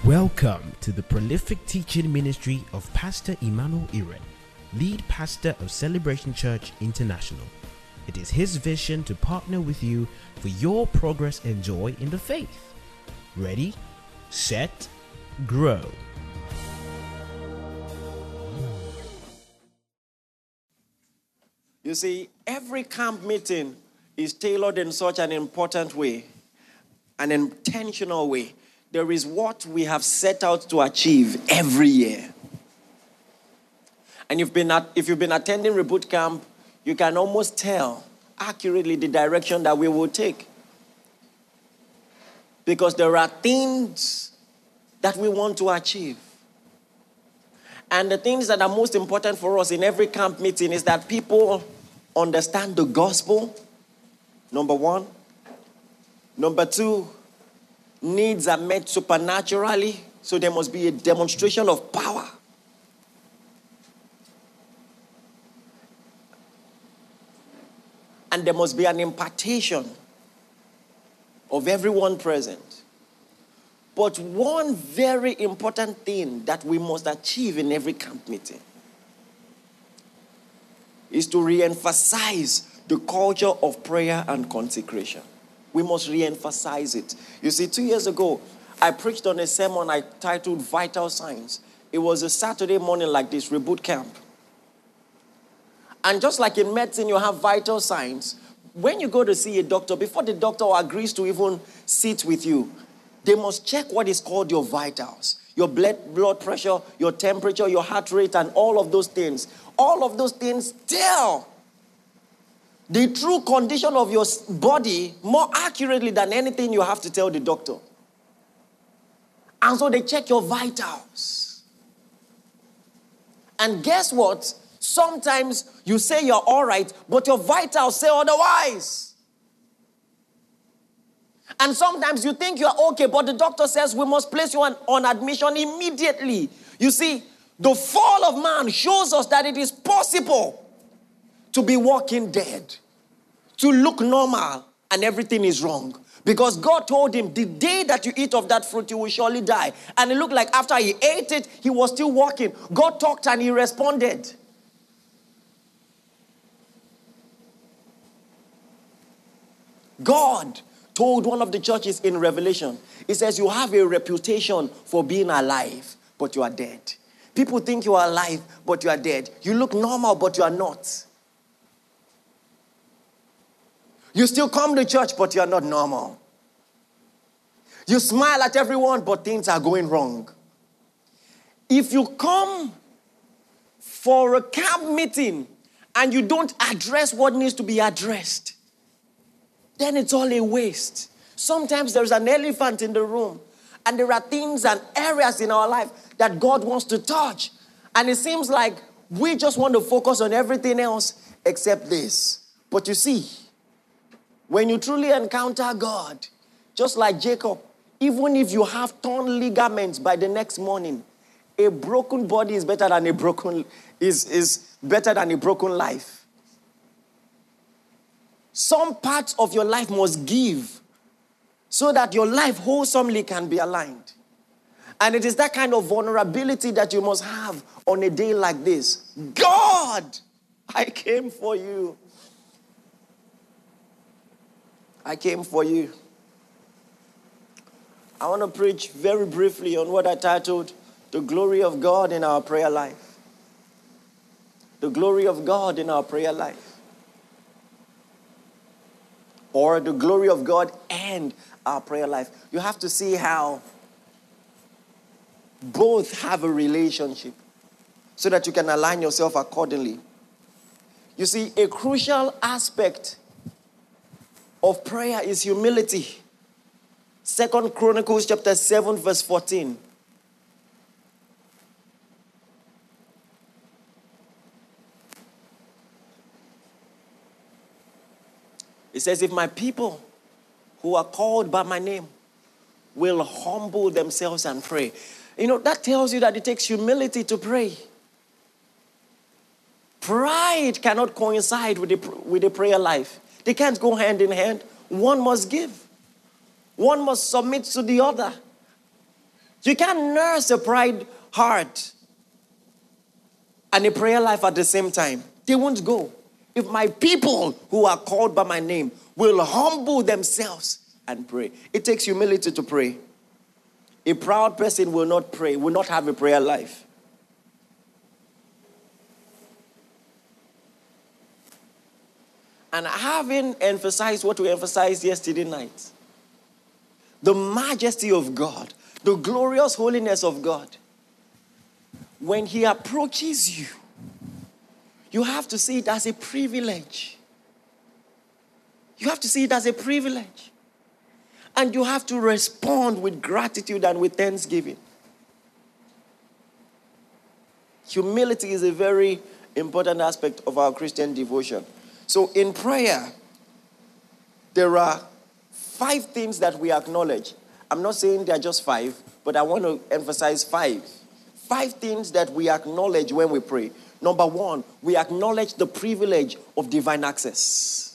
Welcome to the prolific teaching ministry of Pastor Emmanuel Iren, lead pastor of Celebration Church International. It is his vision to partner with you for your progress and joy in the faith. Ready, set, grow. You see, every camp meeting is tailored in such an important way, an intentional way. There is what we have set out to achieve every year. And if you've been attending Reboot Camp, you can almost tell accurately the direction that we will take. Because there are things that we want to achieve. And the things that are most important for us in every camp meeting is that people understand the gospel, number one. Number two, needs are met supernaturally, so there must be a demonstration of power. And there must be an impartation of everyone present. But one very important thing that we must achieve in every camp meeting is to re-emphasize the culture of prayer and consecration. We must re-emphasize it. You see, 2 years ago, I preached on a sermon I titled Vital Signs. It was a Saturday morning like this, Reboot Camp. And just like in medicine, you have vital signs. When you go to see a doctor, before the doctor agrees to even sit with you, they must check what is called your vitals. Your blood pressure, your temperature, your heart rate, and all of those things. All of those things tell the true condition of your body more accurately than anything you have to tell the doctor. And so they check your vitals. And guess what? Sometimes you say you're all right, but your vitals say otherwise. And sometimes you think you're okay, but the doctor says we must place you on admission immediately. You see, the fall of man shows us that it is possible to be walking dead, to look normal, and everything is wrong. Because God told him, the day that you eat of that fruit, you will surely die. And it looked like after he ate it, he was still walking. God talked and he responded. God told one of the churches in Revelation, he says, you have a reputation for being alive, but you are dead. People think you are alive, but you are dead. You look normal, but you are not. You still come to church, but you are not normal. You smile at everyone, but things are going wrong. If you come for a camp meeting and you don't address what needs to be addressed, then it's all a waste. Sometimes there's an elephant in the room, and there are things and areas in our life that God wants to touch. And it seems like we just want to focus on everything else except this. But you see, when you truly encounter God, just like Jacob, even if you have torn ligaments by the next morning, a broken body is better than a broken life. Some parts of your life must give so that your life wholesomely can be aligned. And it is that kind of vulnerability that you must have on a day like this. God, I came for you. I came for you. I want to preach very briefly on what I titled, The Glory of God in Our Prayer Life. The glory of God in our prayer life. Or the glory of God and our prayer life. You have to see how both have a relationship so that you can align yourself accordingly. You see, a crucial aspect of prayer is humility. 2 Chronicles chapter 7 verse 14. It says, if my people who are called by my name will humble themselves and pray. You know, that tells you that it takes humility to pray. Pride cannot coincide with the prayer life. They can't go hand in hand. One must give. One must submit to the other. You can't nurse a pride heart and a prayer life at the same time. They won't go. If my people who are called by my name will humble themselves and pray. It takes humility to pray. A proud person will not pray, will not have a prayer life. And having emphasized what we emphasized yesterday night, the majesty of God, the glorious holiness of God, when he approaches you, you have to see it as a privilege. You have to see it as a privilege. And you have to respond with gratitude and with thanksgiving. Humility is a very important aspect of our Christian devotion. So in prayer, there are 5 things that we acknowledge. I'm not saying there are just 5, but I want to emphasize 5. 5 things that we acknowledge when we pray. Number 1, we acknowledge the privilege of divine access.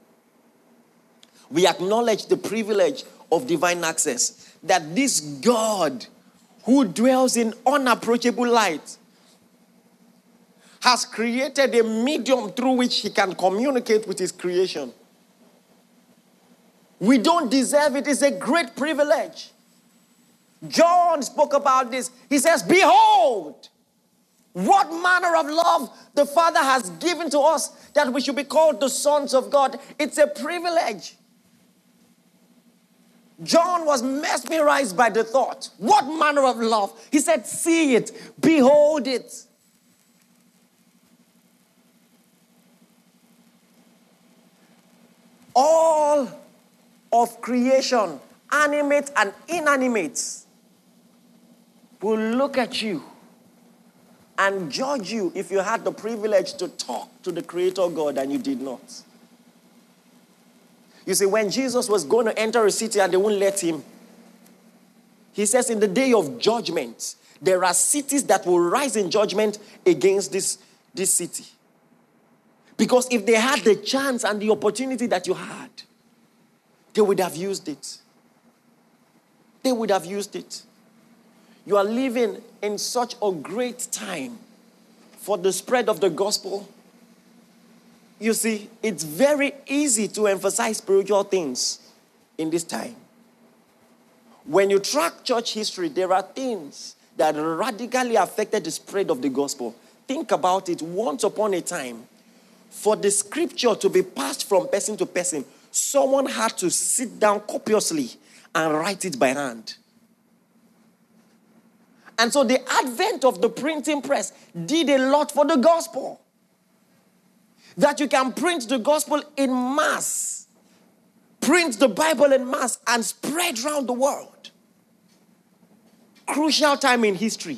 We acknowledge the privilege of divine access. That this God who dwells in unapproachable light has created a medium through which he can communicate with his creation. We don't deserve it. It's a great privilege. John spoke about this. He says, behold, what manner of love the Father has given to us that we should be called the sons of God. It's a privilege. John was mesmerized by the thought. What manner of love? He said, see it, behold it. All of creation, animate and inanimate, will look at you and judge you if you had the privilege to talk to the Creator God and you did not. You see, when Jesus was going to enter a city and they wouldn't let him, he says in the day of judgment, there are cities that will rise in judgment against this city. Because if they had the chance and the opportunity that you had, they would have used it. They would have used it. You are living in such a great time for the spread of the gospel. You see, it's very easy to emphasize spiritual things in this time. When you track church history, there are things that radically affected the spread of the gospel. Think about it. Once upon a time, for the scripture to be passed from person to person, someone had to sit down copiously and write it by hand. And so the advent of the printing press did a lot for the gospel. That you can print the gospel in mass, print the Bible in mass, and spread around the world. Crucial time in history.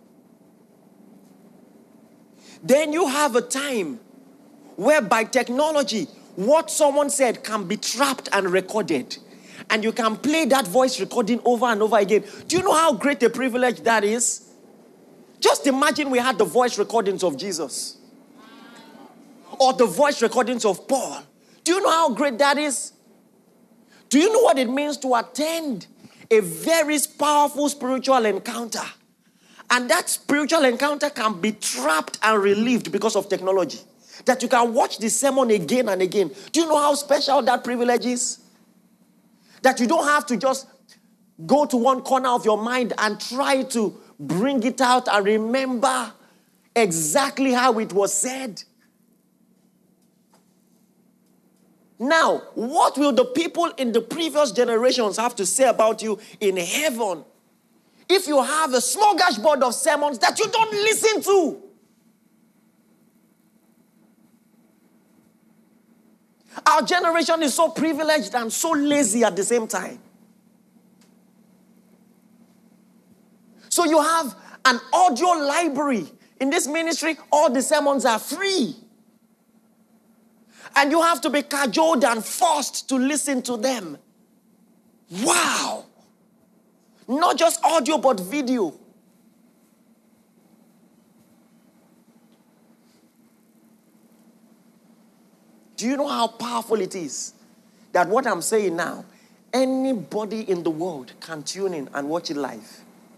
Then you have a time where by technology, what someone said can be trapped and recorded. And you can play that voice recording over and over again. Do you know how great a privilege that is? Just imagine we had the voice recordings of Jesus. Or the voice recordings of Paul. Do you know how great that is? Do you know what it means to attend a very powerful spiritual encounter? And that spiritual encounter can be trapped and relieved because of technology. That you can watch the sermon again and again. Do you know how special that privilege is? That you don't have to just go to one corner of your mind and try to bring it out and remember exactly how it was said. Now, what will the people in the previous generations have to say about you in heaven if you have a smorgasbord of sermons that you don't listen to? Our generation is so privileged and so lazy at the same time. So you have an audio library. In this ministry, all the sermons are free. And you have to be cajoled and forced to listen to them. Wow! Not just audio, but video. Do you know how powerful it is? That what I'm saying now, anybody in the world can tune in and watch it live.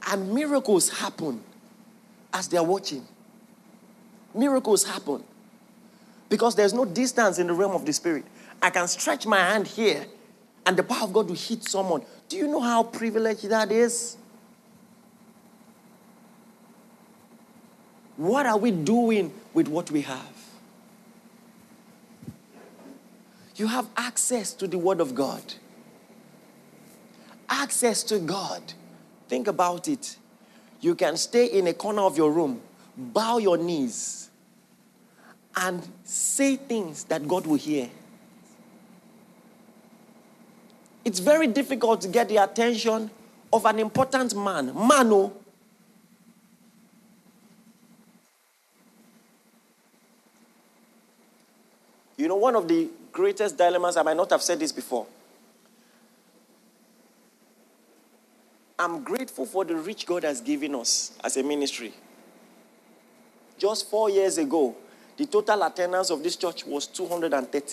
And miracles happen as they are watching. Miracles happen. Because there's no distance in the realm of the spirit. I can stretch my hand here and the power of God will hit someone. Do you know how privileged that is? What are we doing with what we have? You have access to the Word of God. Access to God. Think about it. You can stay in a corner of your room, bow your knees, and say things that God will hear. It's very difficult to get the attention of an important man. Mano. You know, one of the greatest dilemmas, I might not have said this before. I'm grateful for the reach God has given us as a ministry. Just 4 years ago, the total attendance of this church was 230.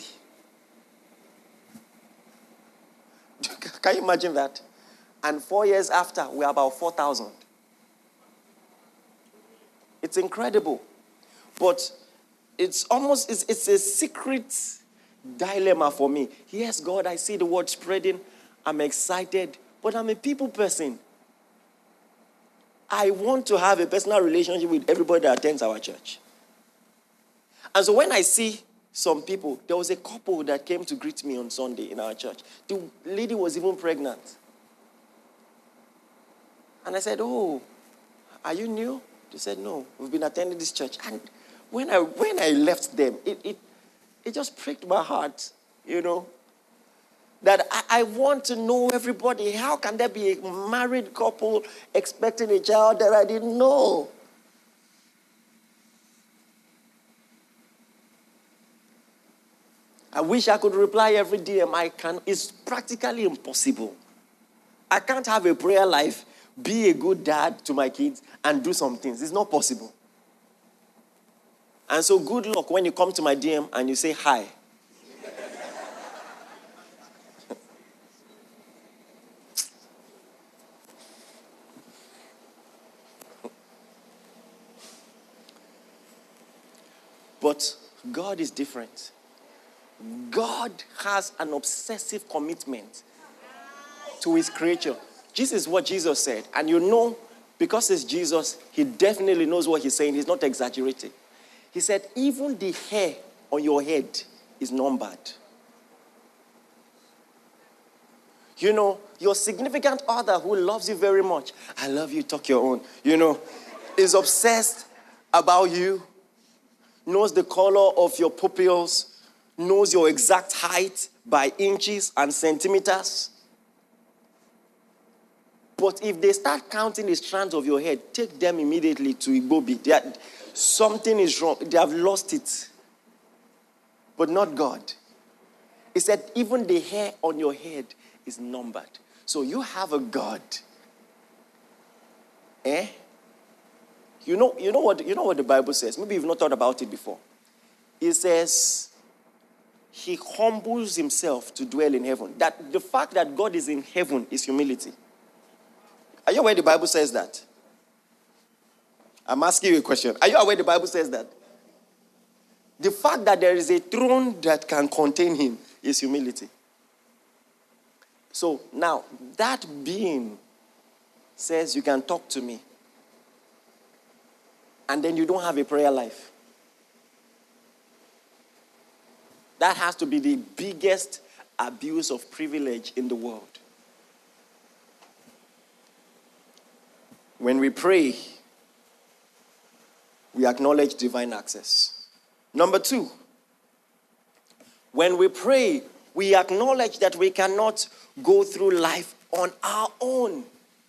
Can you imagine that? And 4 years after, we're about 4,000. It's incredible. But it's a secret dilemma for me. Yes, God, I see the word spreading. I'm excited. But I'm a people person. I want to have a personal relationship with everybody that attends our church. And so when I see some people, there was a couple that came to greet me on Sunday in our church. The lady was even pregnant. And I said, "Oh, are you new?" They said, "No, we've been attending this church." And when I left them, it just pricked my heart, you know, that I want to know everybody. How can there be a married couple expecting a child that I didn't know? I wish I could reply every DM. I can. It's practically impossible. I can't have a prayer life, be a good dad to my kids, and do some things. It's not possible. And so good luck when you come to my DM and you say hi. But God is different. God has an obsessive commitment to his creature. This is what Jesus said. And you know, because it's Jesus, he definitely knows what he's saying. He's not exaggerating. He said, even the hair on your head is numbered. You know, your significant other who loves you very much, I love you, talk your own, you know, is obsessed about you, knows the color of your pupils, knows your exact height by inches and centimeters. But if they start counting the strands of your hair, take them immediately to Igbobi. Something is wrong. They have lost it. But not God. He said, even the hair on your head is numbered. So you have a God. You know what the Bible says? Maybe you've not thought about it before. It says, he humbles himself to dwell in heaven. That the fact that God is in heaven is humility. Are you aware the Bible says that? I'm asking you a question. Are you aware the Bible says that? The fact that there is a throne that can contain him is humility. So now, that being says you can talk to me. And then you don't have a prayer life. That has to be the biggest abuse of privilege in the world. When we pray, we acknowledge divine access. Number 2, when we pray, we acknowledge that we cannot go through life on our own.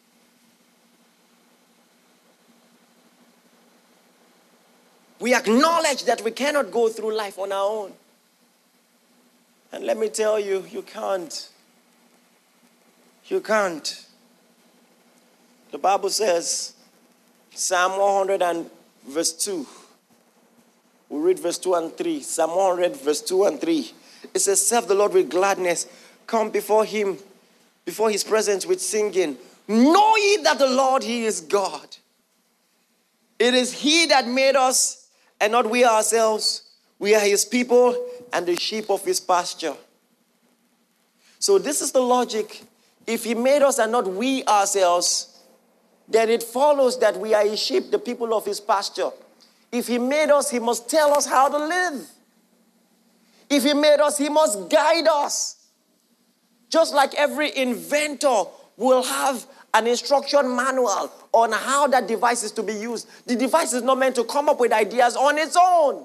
We acknowledge that we cannot go through life on our own. And let me tell you, you can't. You can't. The Bible says, Psalm 100 and verse 2. We'll read verse 2 and 3. Psalm 100 verse 2 and 3. It says, serve the Lord with gladness. Come before him, before his presence with singing. Know ye that the Lord, he is God. It is he that made us and not we ourselves. We are his people and the sheep of his pasture. So this is the logic. If he made us and not we ourselves, then it follows that we are his sheep, the people of his pasture. If he made us, he must tell us how to live. If he made us, he must guide us. Just like every inventor will have an instruction manual on how that device is to be used. The device is not meant to come up with ideas on its own.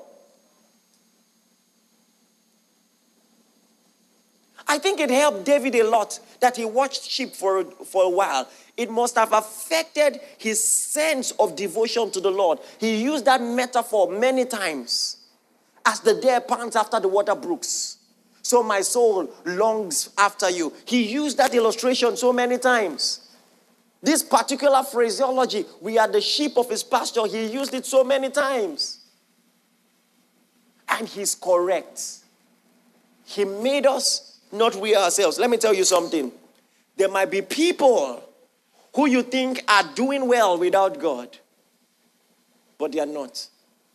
I think it helped David a lot that he watched sheep for a while. It must have affected his sense of devotion to the Lord. He used that metaphor many times. As the deer pants after the water brooks, so my soul longs after you. He used that illustration so many times. This particular phraseology, we are the sheep of his pasture, he used it so many times. And he's correct. He made us, not we ourselves. Let me tell you something. There might be people who you think are doing well without God, but they are not.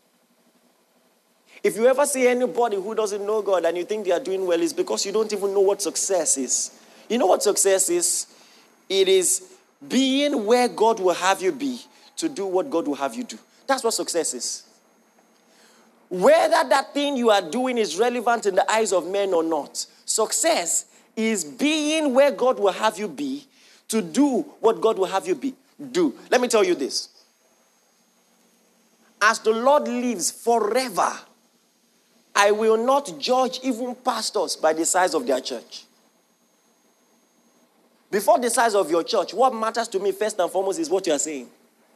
If you ever see anybody who doesn't know God and you think they are doing well, it's because you don't even know what success is. You know what success is? It is being where God will have you be to do what God will have you do. That's what success is. Whether that thing you are doing is relevant in the eyes of men or not, success is being where God will have you be to do what God will have you do. Let me tell you this. As the Lord lives forever, I will not judge even pastors by the size of their church. Before the size of your church, what matters to me first and foremost is what you are saying.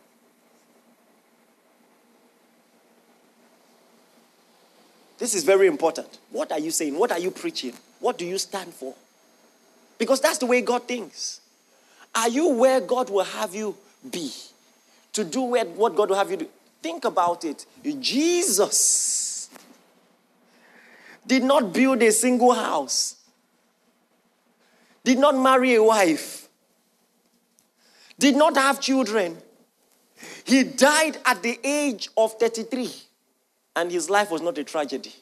This is very important. What are you saying? What are you preaching? What do you stand for? Because that's the way God thinks. Are you where God will have you be? To do what God will have you do? Think about it. Jesus did not build a single house. Did not marry a wife. Did not have children. He died at the age of 33. And his life was not a tragedy.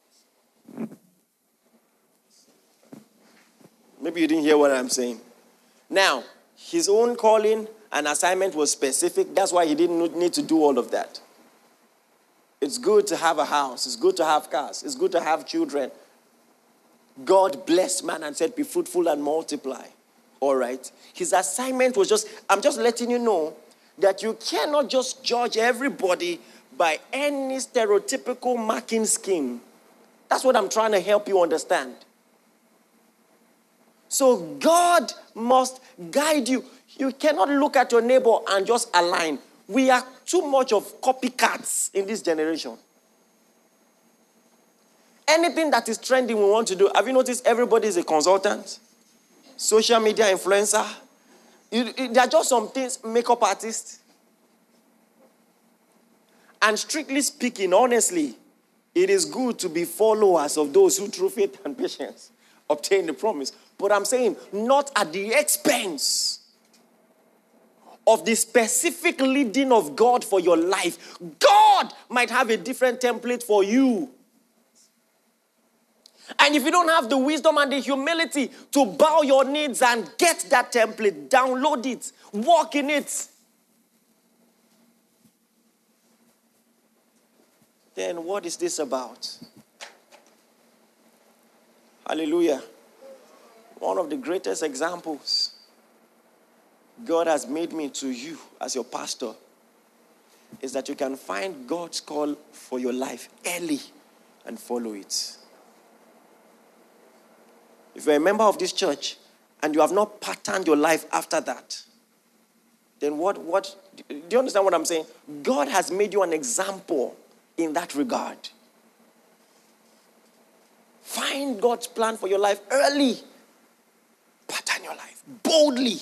Maybe you didn't hear what I'm saying. Now, his own calling and assignment was specific. That's why he didn't need to do all of that. It's good to have a house. It's good to have cars. It's good to have children. God blessed man and said, be fruitful and multiply. All right. His assignment was I'm just letting you know that you cannot just judge everybody by any stereotypical marking scheme. That's what I'm trying to help you understand. So God must guide you. You cannot look at your neighbor and just align. We are too much of copycats in this generation. Anything that is trending we want to do. Have you noticed everybody is a consultant? Social media influencer. There are just some things, makeup artists. And strictly speaking, honestly, it is good to be followers of those who through faith and patience obtain the promise. But I'm saying not at the expense of the specific leading of God for your life. God might have a different template for you. And if you don't have the wisdom and the humility to bow your knees and get that template, download it, walk in it, then what is this about? Hallelujah. One of the greatest examples God has made me to you as your pastor is that you can find God's call for your life early and follow it. If you're a member of this church and you have not patterned your life after that, then what do you understand what I'm saying? God has made you an example in that regard. Find God's plan for your life early. Pattern your life boldly.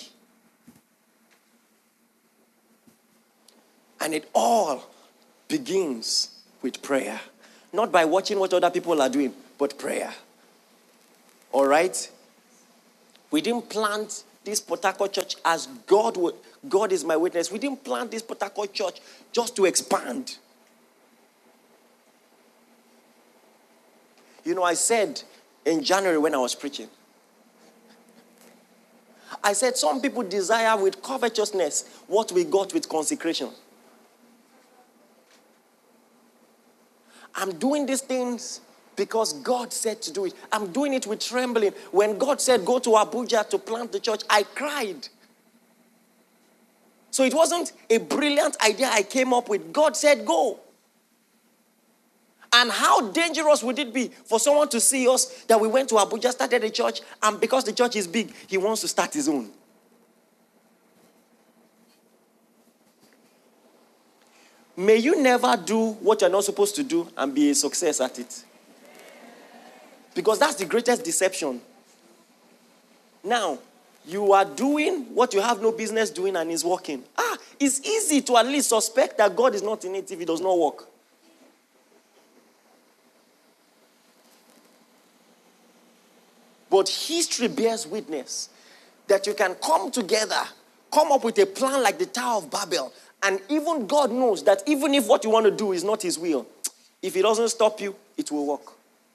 And it all begins with prayer. Not by watching what other people are doing, but prayer. All right? We didn't plant this Port Harcourt church as God is my witness. We didn't plant this Port Harcourt church just to expand. You know, I said in January when I was preaching, I said some people desire with covetousness what we got with consecration. I'm doing these things because God said to do it. I'm doing it with trembling. When God said go to Abuja to plant the church, I cried. So it wasn't a brilliant idea I came up with. God said go. And how dangerous would it be for someone to see us that we went to Abuja, started a church, and because the church is big, he wants to start his own. May you never do what you're not supposed to do and be a success at it. Because that's the greatest deception. Now, you are doing what you have no business doing and it's working. It's easy to at least suspect that God is not in it if it does not work. But history bears witness that you can come together, come up with a plan like the Tower of Babel, and even God knows that even if what you want to do is not his will, if he doesn't stop you, it will work.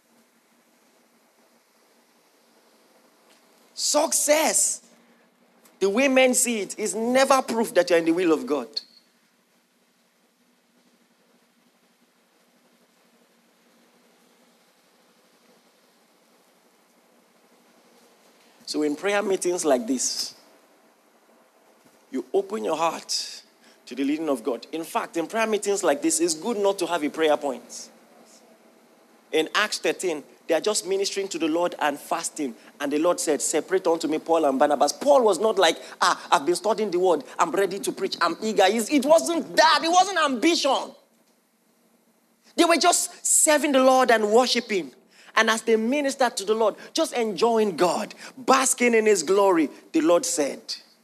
Success, the way men see it, is never proof that you're in the will of God. So in prayer meetings like this, you open your heart to the leading of God. In fact, in prayer meetings like this, it's good not to have a prayer point. In Acts 13, they are just ministering to the Lord and fasting. And the Lord said, separate unto me Paul and Barnabas. Paul was not like, I've been studying the word. I'm ready to preach. I'm eager. It wasn't that. It wasn't ambition. They were just serving the Lord and worshiping. And as they ministered to the Lord, just enjoying God, basking in his glory, the Lord said,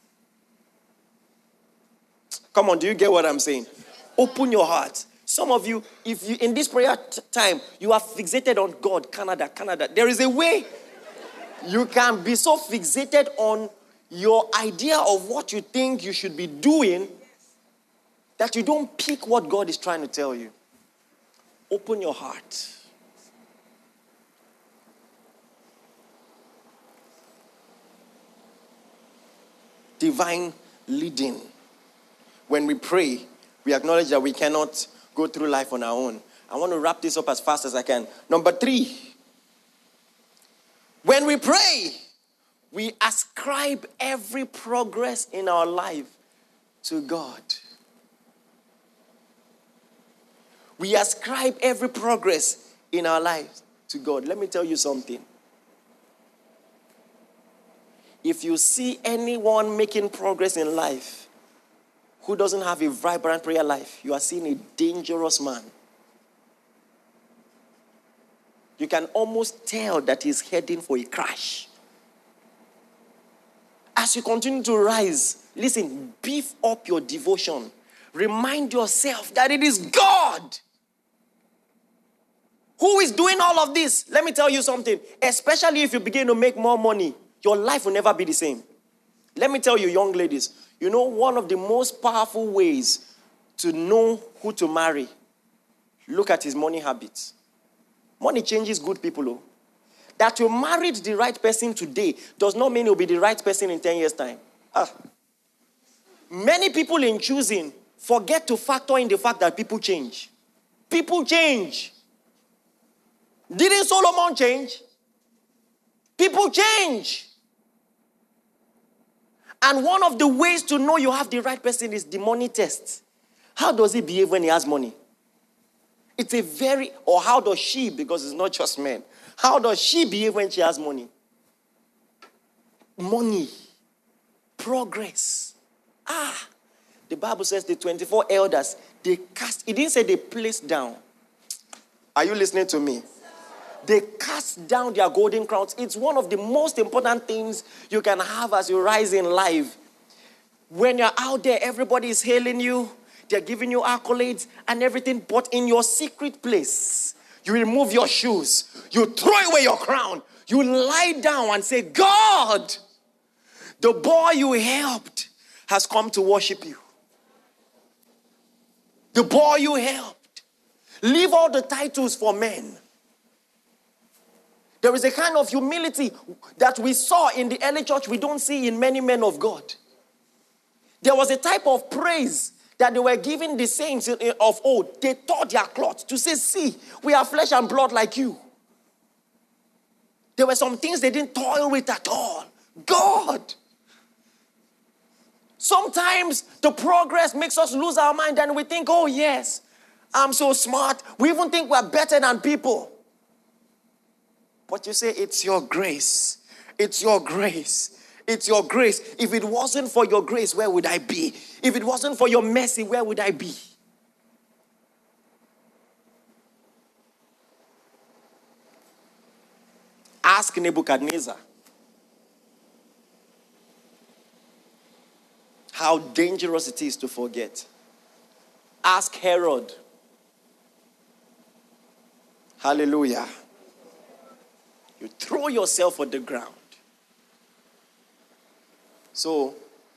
come on, do you get what I'm saying? Open your heart. Some of you, if you in this prayer time, you are fixated on God, Canada. There is a way you can be so fixated on your idea of what you think you should be doing that you don't pick what God is trying to tell you. Open your heart. Divine leading. When we pray, we acknowledge that we cannot go through life on our own. I want to wrap this up as fast as I can. Number 3. When we pray, we ascribe every progress in our life to God. We ascribe every progress in our lives to God. Let me tell you something. If you see anyone making progress in life who doesn't have a vibrant prayer life, you are seeing a dangerous man. You can almost tell that he's heading for a crash. As you continue to rise, listen, beef up your devotion. Remind yourself that it is God who is doing all of this. Let me tell you something. Especially if you begin to make more money, your life will never be the same. Let me tell you, young ladies, you know one of the most powerful ways to know who to marry, look at his money habits. Money changes good people. Oh. That you married the right person today does not mean you'll be the right person in 10 years' time. Many people in choosing forget to factor in the fact that people change. People change. Didn't Solomon change? People change. And one of the ways to know you have the right person is the money test. How does he behave when he has money? It's a very, or how does she, because it's not just men, how does she behave when she has money? Money. Progress. The Bible says the 24 elders, they cast, it didn't say they placed down. Are you listening to me? They cast down their golden crowns. It's one of the most important things you can have as you rise in life. When you're out there, everybody is hailing you. They're giving you accolades and everything. But in your secret place, you remove your shoes. You throw away your crown. You lie down and say, God, The boy you helped has come to worship you. The boy you helped. Leave all the titles for men. There is a kind of humility that we saw in the early church we don't see in many men of God. There was a type of praise that they were giving the saints of old. They tore their cloth to say, see, we are flesh and blood like you. There were some things they didn't toil with at all. God. Sometimes the progress makes us lose our mind and we think, oh yes, I'm so smart. We even think we're better than people. But you say, it's your grace. It's your grace. It's your grace. If it wasn't for your grace, where would I be? If it wasn't for your mercy, where would I be? Ask Nebuchadnezzar how dangerous it is to forget. Ask Herod. Hallelujah. You throw yourself on the ground. So,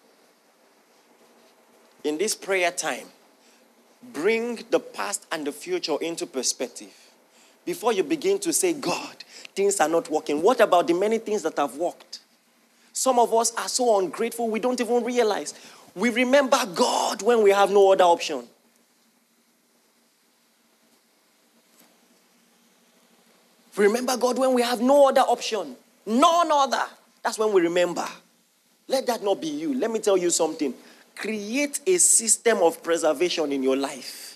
in this prayer time, bring the past and the future into perspective. Before you begin to say, God, things are not working. What about the many things that have worked? Some of us are so ungrateful, we don't even realize. We remember God when we have no other option. We remember God when we have no other option. None other. That's when we remember. Let that not be you. Let me tell you something. Create a system of preservation in your life.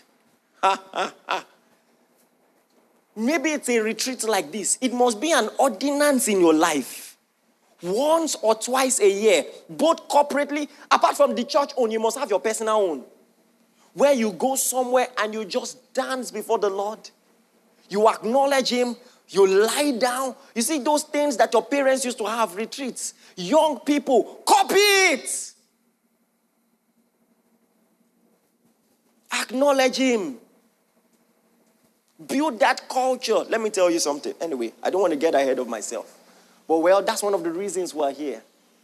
Maybe it's a retreat like this. It must be an ordinance in your life. Once or twice a year, both corporately, apart from the church own, you must have your personal own. Where you go somewhere and you just dance before the Lord. You acknowledge Him. You lie down. You see those things that your parents used to have, retreats. Young people, copy it. Acknowledge Him. Build that culture. Let me tell you something. Anyway, I don't want to get ahead of myself. But well, that's one of the reasons we're here.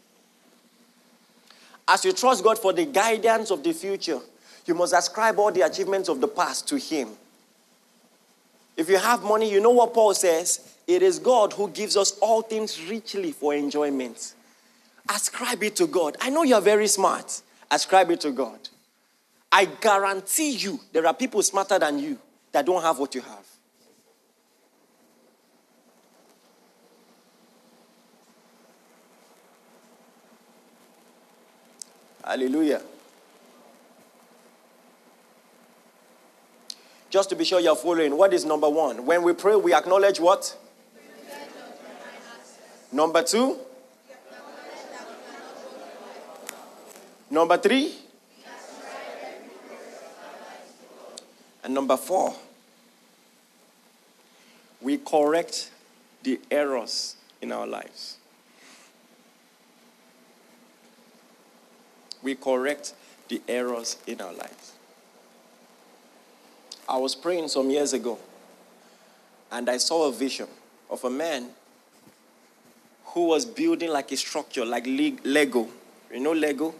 As you trust God for the guidance of the future, you must ascribe all the achievements of the past to Him. If you have money, you know what Paul says? It is God who gives us all things richly for enjoyment. Ascribe it to God. I know you're very smart. Ascribe it to God. I guarantee you there are people smarter than you that don't have what you have. Hallelujah. Just to be sure you're following, what is number one? When we pray, we acknowledge what? Number two? Number three? And number four, we correct the errors in our lives. We correct the errors in our lives. I was praying some years ago, and I saw a vision of a man who was building like a structure, like Lego. You know Lego?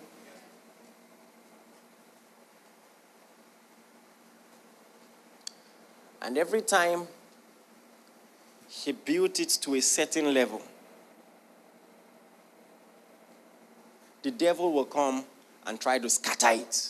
And every time he built it to a certain level, the devil will come and try to scatter it.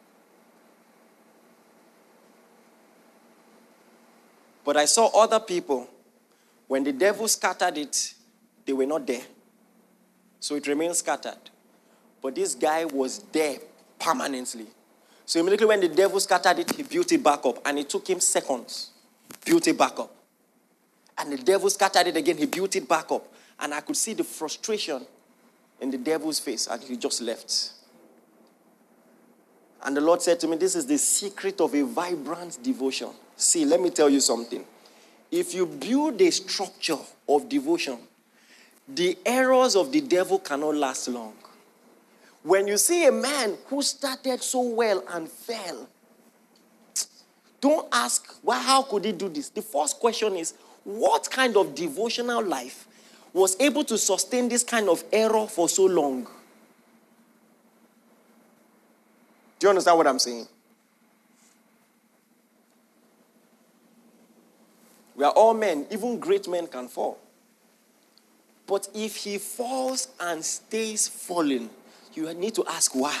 But I saw other people, when the devil scattered it, they were not there. So it remained scattered. But this guy was there permanently. So immediately when the devil scattered it, he built it back up. And it took him seconds. Built it back up. And the devil scattered it again, he built it back up. And I could see the frustration in the devil's face, and he just left. And the Lord said to me, this is the secret of a vibrant devotion. See, let me tell you something. If you build a structure of devotion, the errors of the devil cannot last long. When you see a man who started so well and fell, don't ask, well, how could he do this? The first question is, what kind of devotional life was able to sustain this kind of error for so long? Do you understand what I'm saying? We are all men. Even great men can fall. But if he falls and stays falling, you need to ask why.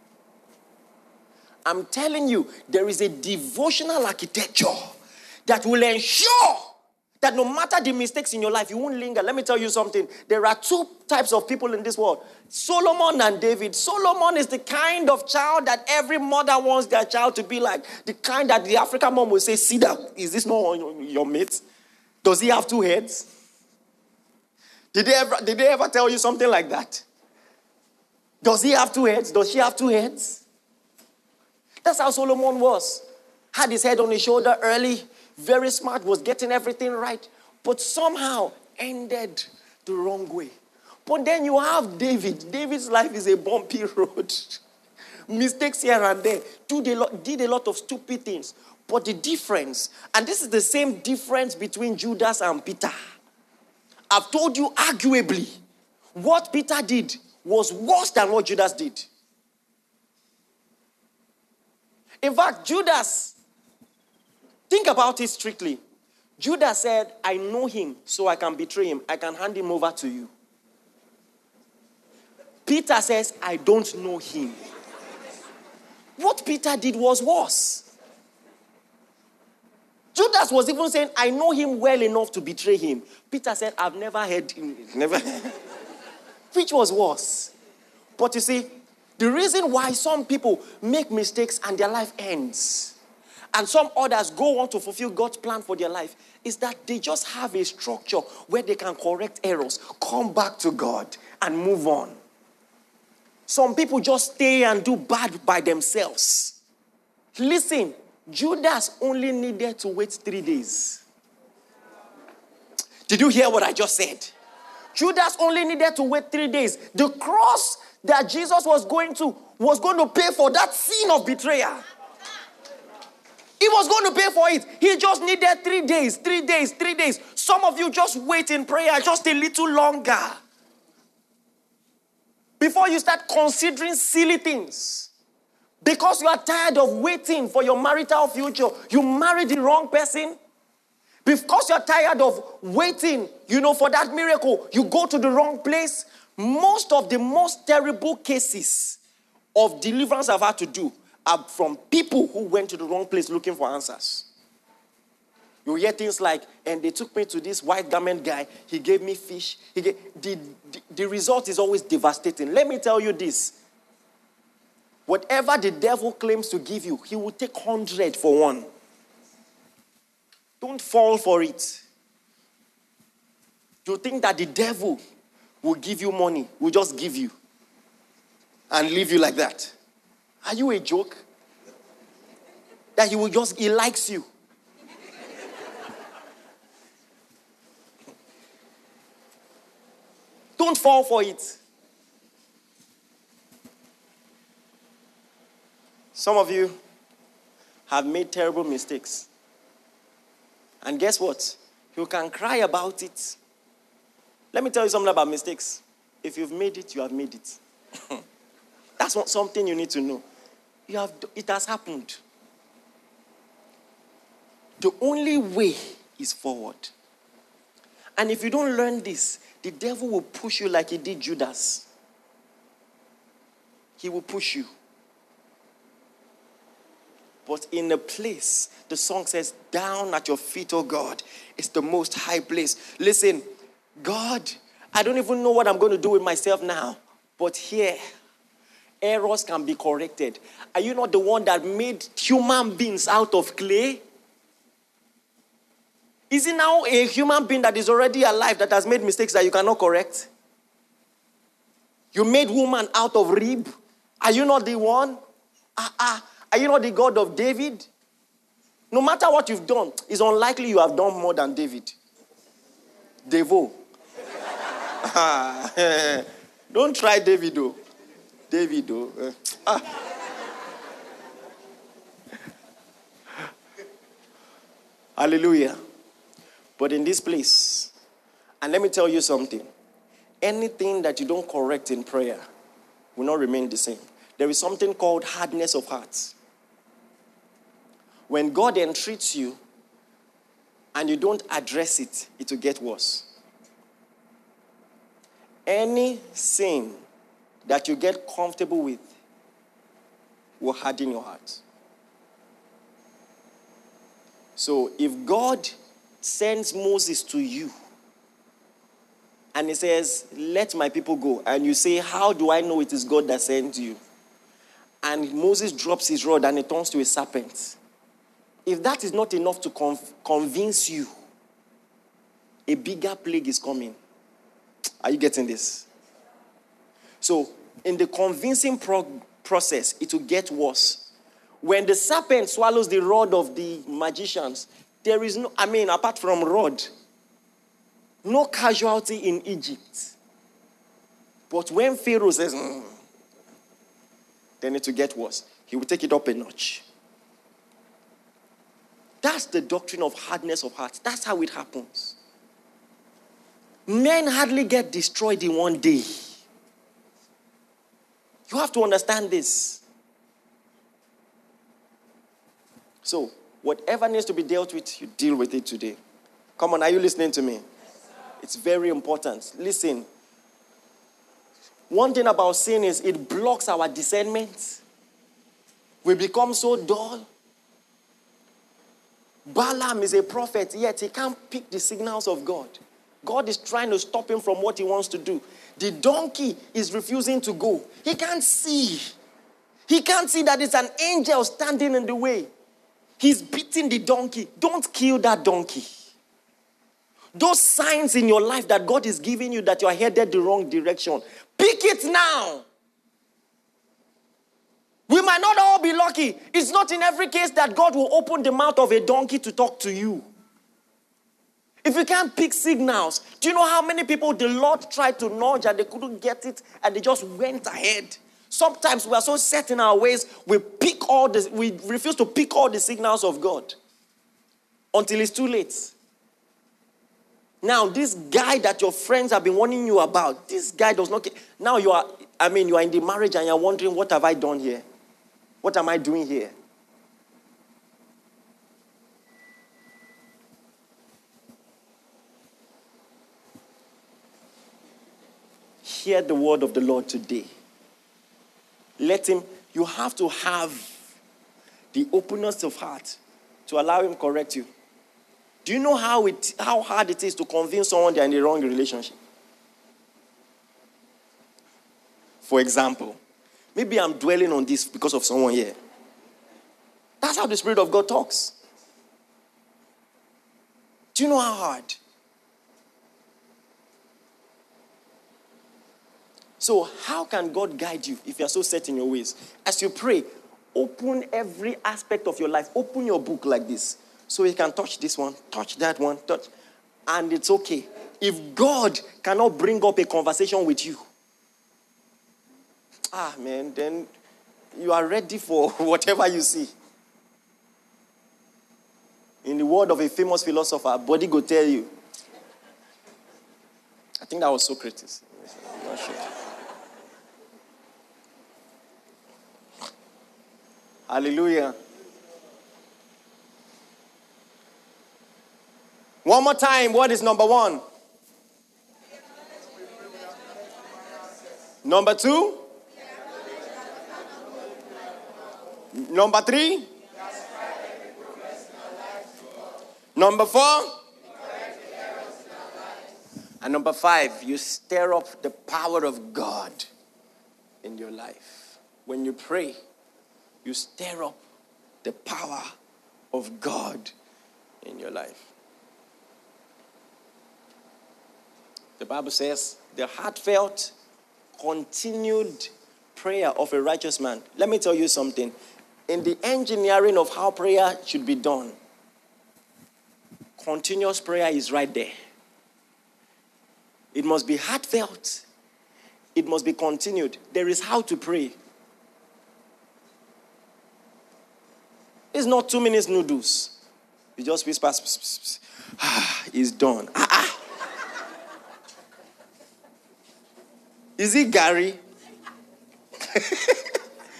I'm telling you, there is a devotional architecture that will ensure that no matter the mistakes in your life, you won't linger. Let me tell you something. There are two types of people in this world, Solomon and David. Solomon is the kind of child that every mother wants their child to be like. The kind that the African mom will say, see that, is this not your mate? Does he have two heads? Did they ever tell you something like that? Does he have two heads? Does she have two heads? That's how Solomon was. Had his head on his shoulder early, very smart, was getting everything right, but somehow ended the wrong way. But then you have David. David's life is a bumpy road. Mistakes here and there. Did a lot of stupid things. But the difference, and this is the same difference between Judas and Peter. I've told you arguably, what Peter did was worse than what Judas did. In fact, Judas, think about it strictly. Judas said, I know him, so I can betray him. I can hand him over to you. Peter says, I don't know him. What Peter did was worse. Judas was even saying, I know him well enough to betray him. Peter said, I've never heard him. Never. Which was worse. But you see, the reason why some people make mistakes and their life ends, and some others go on to fulfill God's plan for their life, is that they just have a structure where they can correct errors, come back to God, and move on. Some people just stay and do bad by themselves. Listen, Judas only needed to wait 3 days. Did you hear what I just said? Judas only needed to wait 3 days. The cross that Jesus was going to pay for that sin of betrayal. He was going to pay for it. He just needed 3 days, 3 days, 3 days. Some of you just wait in prayer just a little longer. Before you start considering silly things. Because you are tired of waiting for your marital future. You married the wrong person. Because you're tired of waiting, for that miracle, you go to the wrong place. Most of the most terrible cases of deliverance I've had to do are from people who went to the wrong place looking for answers. You hear things like, and they took me to this white garment guy. He gave me fish. The result is always devastating. Let me tell you this. Whatever the devil claims to give you, he will take 100 for one. Don't fall for it. You think that the devil will give you money, will just give you and leave you like that? Are you a joke? That he likes you. Don't fall for it. Some of you have made terrible mistakes. And guess what? You can cry about it. Let me tell you something about mistakes. If you've made it, you have made it. That's not something you need to know. It has happened. The only way is forward. And if you don't learn this, the devil will push you like he did Judas. He will push you. But in a place, the song says, down at your feet, oh God, it's the most high place. Listen, God, I don't even know what I'm going to do with myself now. But here, errors can be corrected. Are you not the one that made human beings out of clay? Is it now a human being that is already alive that has made mistakes that you cannot correct? You made woman out of rib. Are you not the one? Are you not the God of David? No matter what you've done, it's unlikely you have done more than David. Devo. Don't try David, though. David, though. Hallelujah. But in this place, and let me tell you something. Anything that you don't correct in prayer will not remain the same. there is something called hardness of heart. When God entreats you and you don't address it, it will get worse. Any sin that you get comfortable with will harden your heart. So if God sends Moses to you and he says, let my people go, and you say, how do I know it is God that sent you? And Moses drops his rod and it turns to a serpent. If that is not enough to convince you, a bigger plague is coming. Are you getting this? So, in the convincing process, it will get worse. When the serpent swallows the rod of the magicians, there is no, apart from rod, no casualty in Egypt. But when Pharaoh says, then it will get worse. He will take it up a notch. That's the doctrine of hardness of heart. That's how it happens. Men hardly get destroyed in one day. You have to understand this. So, whatever needs to be dealt with, you deal with it today. Come on, are you listening to me? It's very important. Listen. One thing about sin is it blocks our discernment. We become so dull. Balaam is a prophet, yet he can't pick the signals of God. God is trying to stop him from what he wants to do. The donkey is refusing to go. He can't see. He can't see that it's an angel standing in the way. He's beating the donkey. Don't kill that donkey. Those signs in your life that God is giving you that you are headed the wrong direction, pick it now. We might not all be lucky. It's not in every case that God will open the mouth of a donkey to talk to you. If you can't pick signals, do you know how many people the Lord tried to nudge and they couldn't get it and they just went ahead? Sometimes we are so set in our ways, we refuse to pick all the signals of God until it's too late. Now, this guy that your friends have been warning you about, this guy does not care. Now you are in the marriage and you're wondering, what have I done here? What am I doing here? Hear the word of the Lord today. You have to have the openness of heart to allow him correct you. Do you know how hard it is to convince someone they're in the wrong relationship? For example, maybe I'm dwelling on this because of someone here. That's how the Spirit of God talks. Do you know how hard? So how can God guide you if you're so set in your ways? As you pray, open every aspect of your life. Open your book like this. So you can touch this one, touch that one, touch. And it's okay. If God cannot bring up a conversation with you, then you are ready for whatever you see. In the word of a famous philosopher, body go tell you. I think that was Socrates. I'm not sure. Hallelujah. One more time, what is number one? Number two? Number three? Number four? And number five, you stir up the power of God in your life. When you pray, you stir up the power of God in your life. The Bible says, the heartfelt, continued prayer of a righteous man. Let me tell you something. In the engineering of how prayer should be done, continuous prayer is right there. It must be heartfelt. It must be continued. There is how to pray. It's not 2 minutes noodles. You just whisper, it's done. Is it Gary?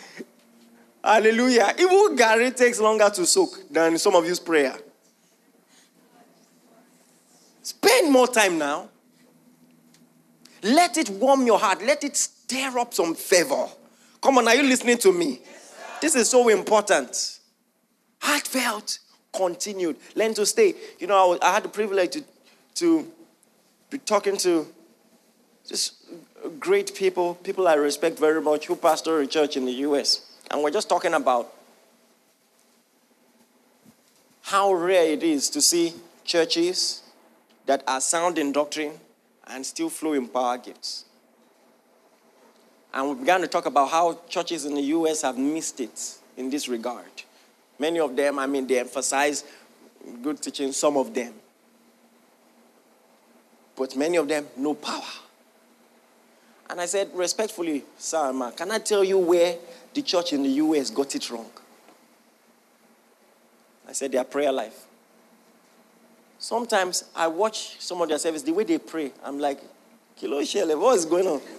Hallelujah. Even Gary takes longer to soak than some of you's prayer. Spend more time now. Let it warm your heart. Let it stir up some fervor. Come on, are you listening to me? Yes, this is so important. Heartfelt, continued. Learn to stay. You know, I had the privilege to be talking to just great people I respect very much, who pastor a church in the U.S. And we're just talking about how rare it is to see churches that are sound in doctrine and still flow in power gifts. And we began to talk about how churches in the U.S. have missed it in this regard. Many of them, they emphasize good teaching, some of them. But many of them, no power. And I said, respectfully, Sir, can I tell you where the church in the U.S. got it wrong? I said, their prayer life. Sometimes I watch some of their service, the way they pray, I'm like, Kilo Shele, what is going on?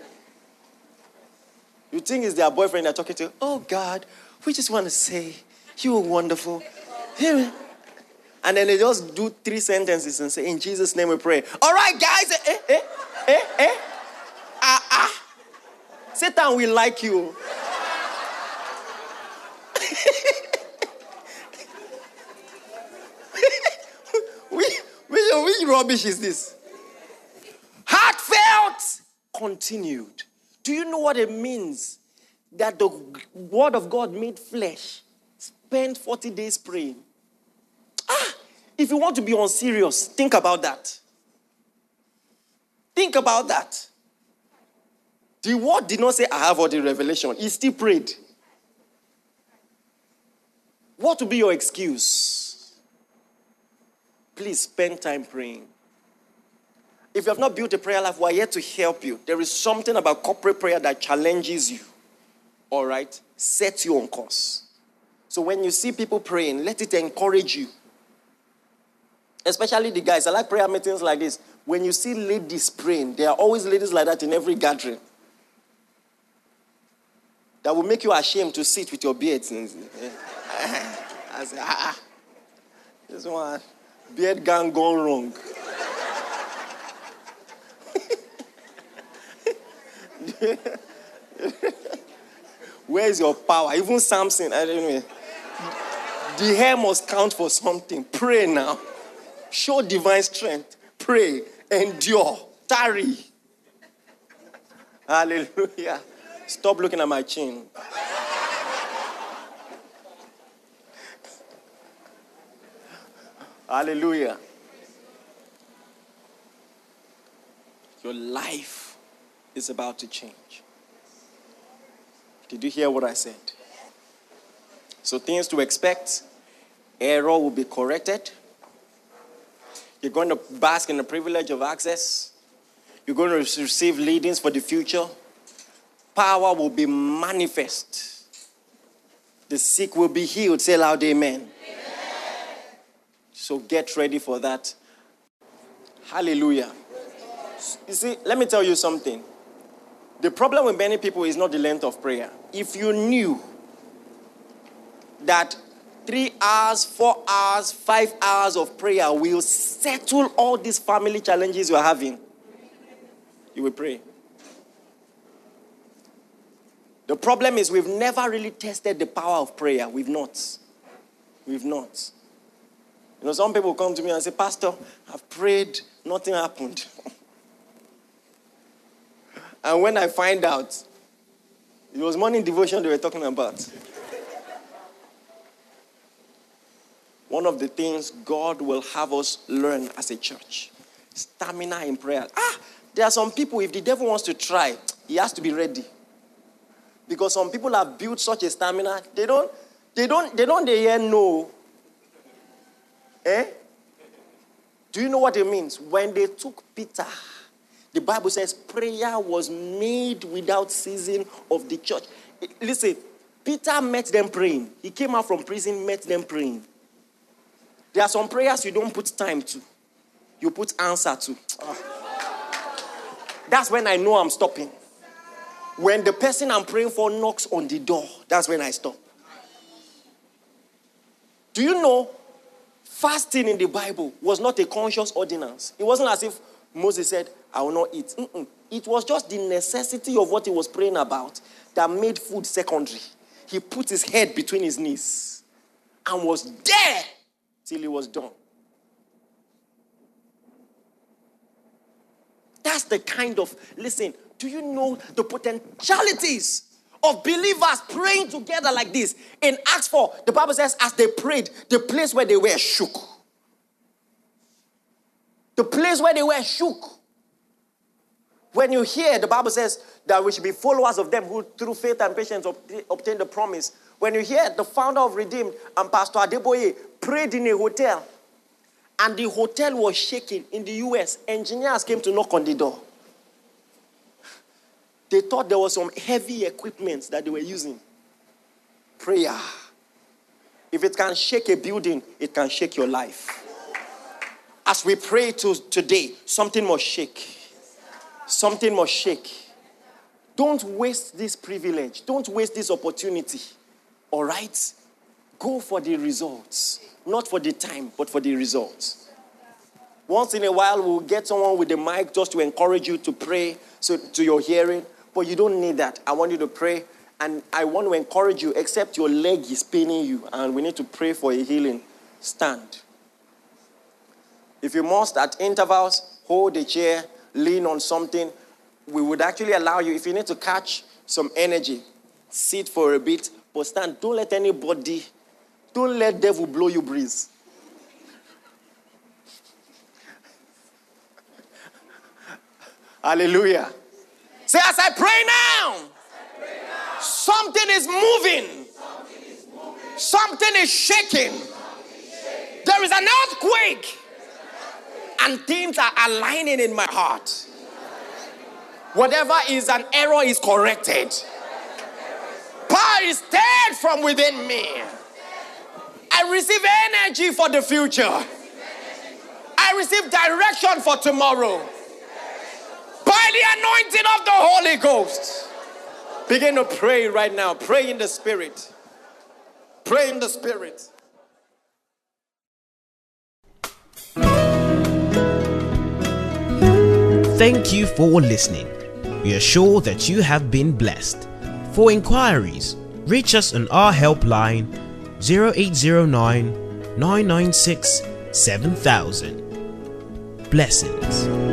You think it's their boyfriend they're talking to? Oh, God, we just want to say, you are wonderful. And then they just do 3 sentences and say, in Jesus' name we pray. All right, guys. Satan will like you. Which rubbish is this? Heartfelt, continued. Do you know what it means that the word of God made flesh? Spend 40 days praying. If you want to be unserious, think about that. Think about that. The word did not say, I have all the revelation. He still prayed. What will be your excuse? Please spend time praying. If you have not built a prayer life, we're here to help you. There is something about corporate prayer that challenges you. All right? Sets you on course. So when you see people praying, let it encourage you. Especially the guys. I like prayer meetings like this. When you see ladies praying, there are always ladies like that in every gathering. That will make you ashamed to sit with your beards. I say, this one, beard gang gone wrong. Where is your power? Even Samson, I don't know. The hair must count for something. Pray now. Show divine strength. Pray. Endure. Tarry. Hallelujah. Stop looking at my chin. Hallelujah. Your life is about to change. Did you hear what I said? So things to expect. Error will be corrected. You're going to bask in the privilege of access. You're going to receive leadings for the future. Power will be manifest. The sick will be healed. Say loud, amen. Amen. So get ready for that. Hallelujah. You see, let me tell you something. The problem with many people is not the length of prayer. If you knew that 3 hours, 4 hours, 5 hours of prayer will settle all these family challenges you are having, you will pray. The problem is we've never really tested the power of prayer. We've not. You know, some people come to me and say, Pastor, I've prayed, nothing happened. And when I find out, it was morning devotion they were talking about. One of the things God will have us learn as a church, stamina in prayer. There are some people, if the devil wants to try, he has to be ready. Because some people have built such a stamina, they don't hear no. Do you know what it means? When they took Peter, the Bible says prayer was made without ceasing of the church. Listen, Peter met them praying. He came out from prison, met them praying. There are some prayers you don't put time to. You put answer to. That's when I know I'm stopping. When the person I'm praying for knocks on the door, that's when I stop. Do you know, fasting in the Bible was not a conscious ordinance. It wasn't as if Moses said, I will not eat. It was just the necessity of what he was praying about that made food secondary. He put his head between his knees and was there till he was done. That's the kind of, listen, do you know the potentialities of believers praying together like this? In Acts 4, the Bible says, as they prayed, the place where they were shook. The place where they were shook. When you hear, the Bible says that we should be followers of them who through faith and patience obtain the promise. When you hear the founder of Redeemed and Pastor Adeboye prayed in a hotel, and the hotel was shaking in the US, engineers came to knock on the door. They thought there was some heavy equipment that they were using. Prayer. If it can shake a building, it can shake your life. As we pray today, something must shake. Something must shake. Don't waste this privilege. Don't waste this opportunity. All right? Go for the results. Not for the time, but for the results. Once in a while, we'll get someone with the mic just to encourage you to pray to your hearing. But you don't need that. I want you to pray. And I want to encourage you, except your leg is paining you and we need to pray for a healing. Stand. If you must, at intervals, hold a chair, lean on something. We would actually allow you, if you need to catch some energy, sit for a bit, but stand. Don't let devil blow you breeze. Hallelujah. Say, as I pray now, something is moving. Something is shaking. There is an earthquake. And things are aligning in my heart. Whatever is an error is corrected. Power is stirred from within me. I receive energy for the future. I receive direction for tomorrow. By the anointing of the Holy Ghost. Begin to pray right now. Pray in the Spirit. Pray in the Spirit. Thank you for listening. We are sure that you have been blessed. For inquiries, reach us on our helpline 0809 996 7000. Blessings.